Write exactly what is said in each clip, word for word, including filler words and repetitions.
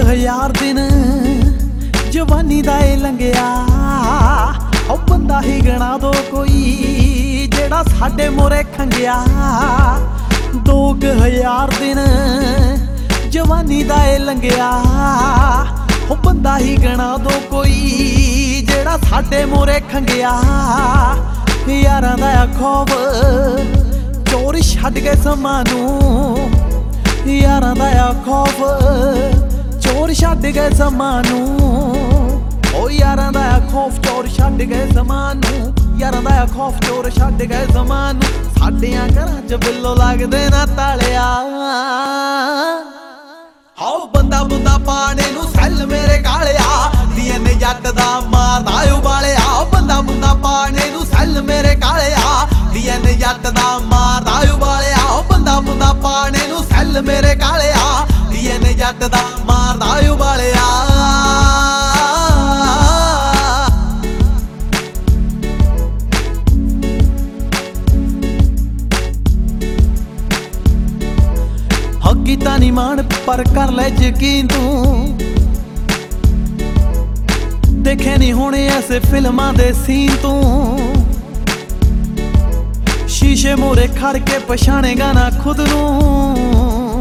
ਹਜ਼ਾਰ ਦਿਨ ਜਵਾਨੀ ਦਾ ਏ ਲੰਘਿਆ, ਉਹ ਬੰਦਾ ਹੀ ਗਣਾ ਦੋ ਕੋਈ ਜਿਹੜਾ ਸਾਡੇ ਮੋਰੇ ਖੰਗਿਆ। ਦੋ ਕੁ ਹਜ਼ਾਰ ਦਿਨ ਜਵਾਨੀ ਦਾ ਏ ਲੰਘਿਆ, ਉਹ ਬੰਦਾ ਹੀ ਗਣਾ ਦੋ ਕੋਈ ਜਿਹੜਾ ਸਾਡੇ ਮੋਰੇ ਖੰਗਿਆ। ਯਾਰਾਂ ਦਾ ਆ ਖੌਫ ਚੋਰ ਛੱਡ ਕੇ ਸਮਾਂ ਨੂੰ, ਯਾਰਾਂ ਦਾ ਆ ਖੌਫ ਚੋਰ ਛੱਡ ਗਏ ਸਮਾਂ ਨੂੰ। ਓ ਯਾਰਾਂ ਦਾ ਆ ਖੌਫ ਚੋਰ ਛੱਡ ਗਏ ਸਮਾਂ ਨੂੰ, ਯਾਰਾਂ ਦਾ ਆ ਖੌਫ ਚੋਰ ਛੱਡ ਗਏ ਸਮਾਂ ਨੂੰ। ਸਾਡਿਆਂ ਘਰਾਂ 'ਚ ਬਿੱਲੋ ਲੱਗਦੇ ਨਾ ਤਾਲਿਆ, ਹਾਓ ਬੰਦਾ ਬੁੰਦਾ ਪਾਣੇ ਨੂੰ ਸੈੱਲ ਮੇਰੇ ਕਾਲਿਆ। ਡੀਐਨਏ ਜੱਟ ਦਾ ਮਾਰਦਾ ਉਬਾਲਿਆ, ਬੰਦਾ ਬੁੰਦਾ ਪਾਣੇ ਨੂੰ ਸੈੱਲ ਮੇਰੇ ਕਾਲਿਆ। ਡੀਐਨਏ ਜੱਟ ਦਾ ਮਾਰਦਾ ਉਬਾਲਿਆ, ਬੰਦਾ ਬੁੰਦਾ ਪਾਣੇ ਨੂੰ ਸੈੱਲ ਮੇਰੇ ਕਾਲਿਆ। ਡੀਐਨਏ ਜੱਟ ਦਾ ਮਾਰਦਾ ਉਬਾਲਿਆ। ਕੀਤਾ ਨੀ ਮਾਣ ਪਰ ਕਰ ਲੈ ਯਕੀਨ ਤੂੰ, ਦੇਖੇ ਨੀ ਹੋਣੇ ਐਸੇ ਫਿਲਮਾਂ ਦੇ ਸੀਨ ਤੂੰ। ਸ਼ੀਸ਼ੇ ਮੂਹਰੇ ਖੜ ਕੇ ਪਛਾਣੇਗਾ ਨਾ ਖੁਦ ਨੂੰ,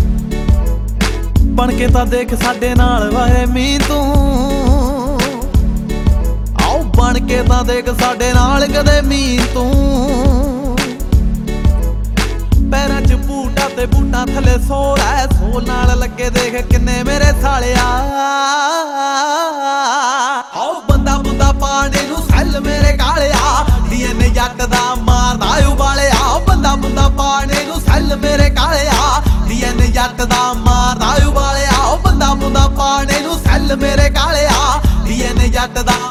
ਬਣ ਕੇ ਤਾਂ ਦੇਖ ਸਾਡੇ ਨਾਲ ਵਾਏ ਮੀਨ ਤੂੰ। ਆਓ ਬਣ ਕੇ ਤਾਂ ਦੇਖ ਸਾਡੇ ਨਾਲ ਕਦੇ ਮੀਨ ਤੂੰ। ਪੈਰਾਂ 'ਚ ਬੂਟਾ ਤੇ ਬੂਟਾ ਥੱਲੇ ਸੋਲ ਐ, ਸੋਲ ਨਾਲ ਲੱਗੇ ਦੇਖ ਕਿੰਨੇ ਮੇਰੇ ਸਾਲਿਆ। ਆਓ ਬੰਦਾ ਬੁੰਦਾ ਪਾਣੇ ਨੂੰ ਸੈੱਲ ਮੇਰੇ ਕਾਲਿਆ। ਡੀਐਨਏ ਜੱਟ ਦਾ ਮਾਰਦਾ ਉਬਾਲਿਆ, ਬੰਦਾ ਬੁੰਦਾ ਪਾਣੇ ਨੂੰ ਸੈੱਲ ਮੇਰੇ ਕਾਲਿਆ। ਡੀਐਨਏ ਜੱਟ ਦਾ ਮਾਰਦਾ ਉਬਾਲਿਆ, ਬੰਦਾ ਬੁੰਦਾ ਪਾਣੇ ਨੂੰ ਸੈੱਲ ਮੇਰੇ ਕਾਲਿਆ। ਡੀਐਨਏ ਜੱਟ ਦਾ